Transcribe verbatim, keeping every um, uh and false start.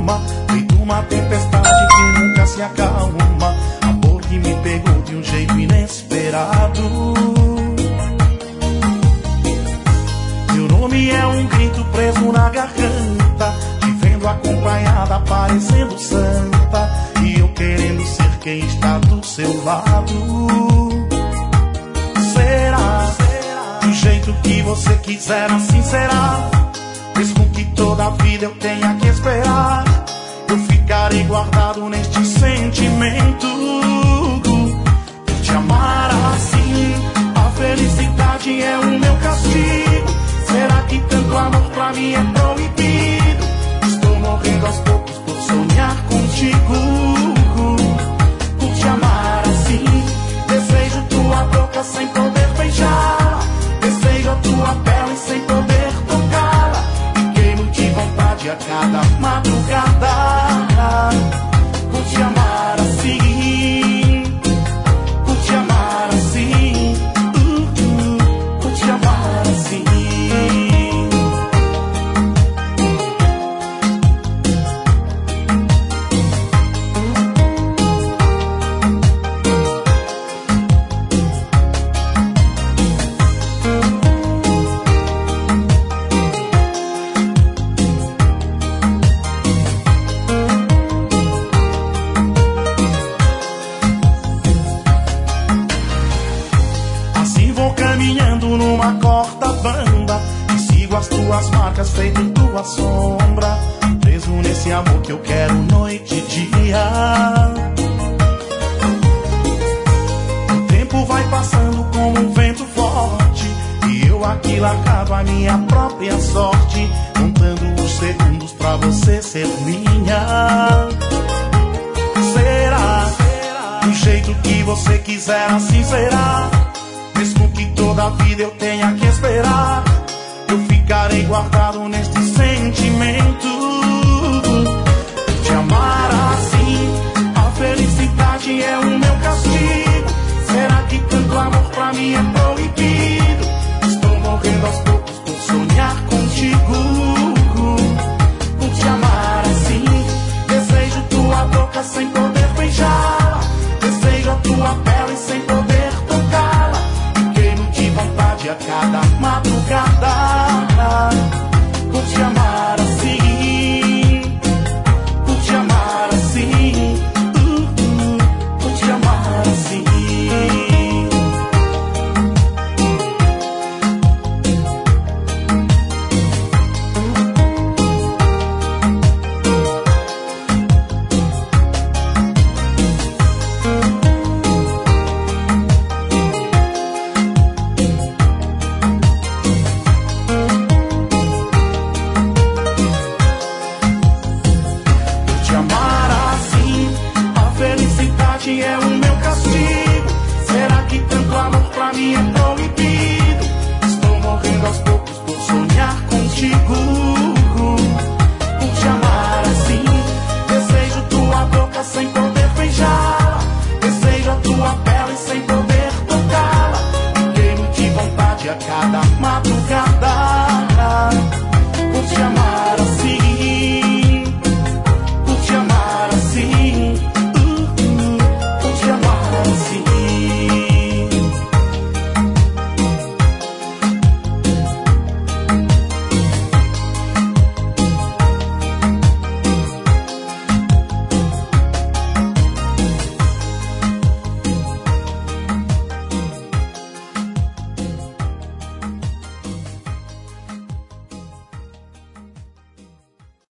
alma, feito uma tempestade que nunca se acalma. Amor que me pegou de um jeito inesperado. Meu nome é um grito preso na garganta, te vendo acompanhada, parecendo santa, e eu querendo ser quem está do seu lado. Será? Do jeito que você quiser, assim será. Mesmo que toda a vida eu tenha que esperar, eu ficarei guardado neste sentimento. Por te amar assim, a felicidade é o meu castigo. Será que tanto amor pra mim é proibido? Estou morrendo aos poucos por sonhar contigo. Por te amar assim, desejo tua boca sem poder beijar, desejo a tua pele sem poder tocá-la, e queimo de vontade a cada madrugada. Por te amar assim, por te amar assim, uh, uh, por te amar assim. Numa corta banda, e sigo as tuas marcas feito em tua sombra, preso nesse amor que eu quero noite e dia. O tempo vai passando como um vento forte, e eu aqui largado a minha própria sorte, contando os segundos pra você ser minha. Será? Do jeito que você quiser, assim será. Mesmo que toda a vida eu tenha que esperar, eu ficarei guardado neste sentimento. Por te amar assim, a felicidade é o meu castigo. Será que tanto amor pra mim é proibido? Estou morrendo aos poucos por sonhar contigo. Por te amar assim, desejo tua boca sem poder beijar, desejo a tua pele sem poder tocá-la, a cada madrugada.